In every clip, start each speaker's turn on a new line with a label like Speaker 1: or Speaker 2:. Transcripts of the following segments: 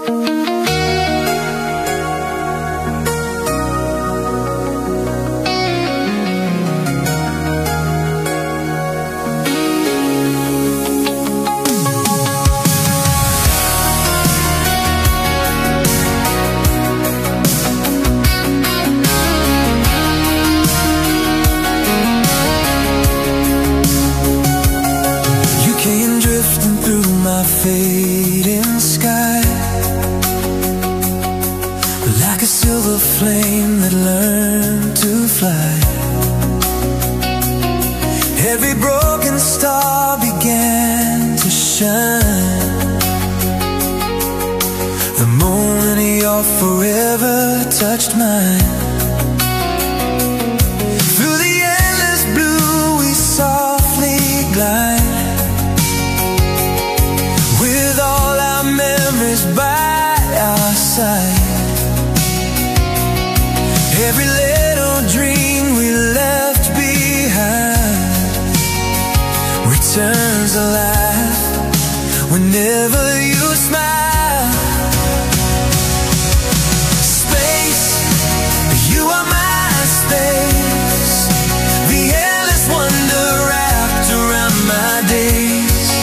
Speaker 1: Fading sky, like a silver flame that learned to fly. Every broken star began to shine the moment your forever touched mine. Through the endless blue we softly glide, by our side. Every little dream we left behind returns alive whenever you smile. Space, you are my space, the endless wonder wrapped around my days.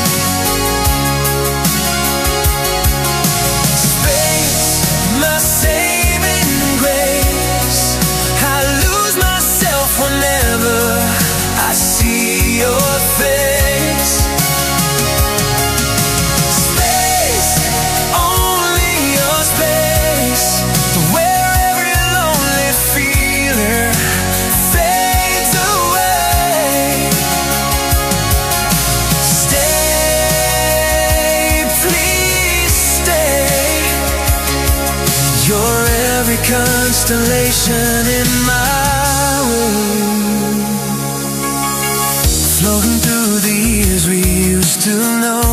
Speaker 1: Constellation in my way, floating through the years we used to know,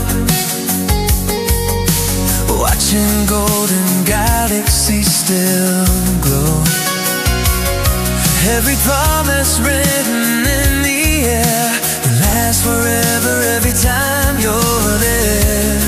Speaker 1: watching golden galaxies still glow. Every promise written in the air will last forever every time you're there.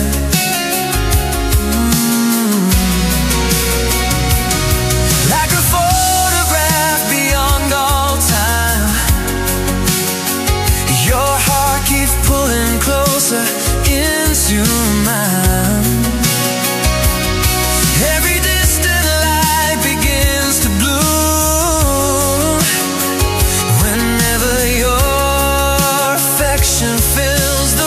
Speaker 1: Closer into mine. Every distant light begins to bloom whenever your affection fills the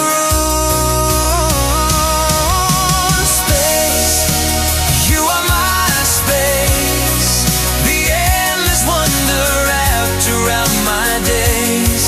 Speaker 1: room. Space, you are my space, the endless wonder wrapped around my days.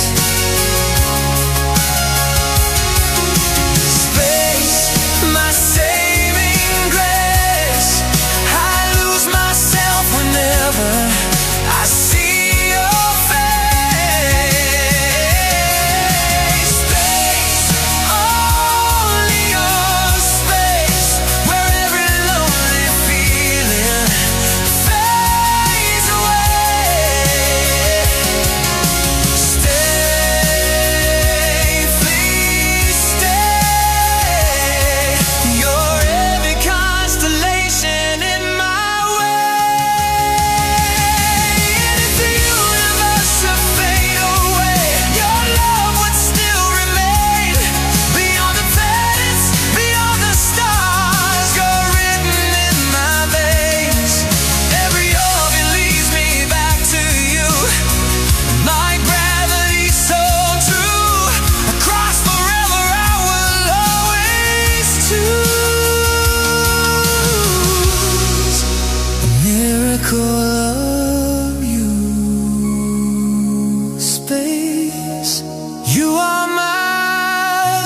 Speaker 1: Of you, space, you are my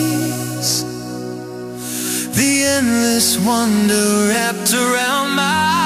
Speaker 1: space, the endless wonder wrapped around my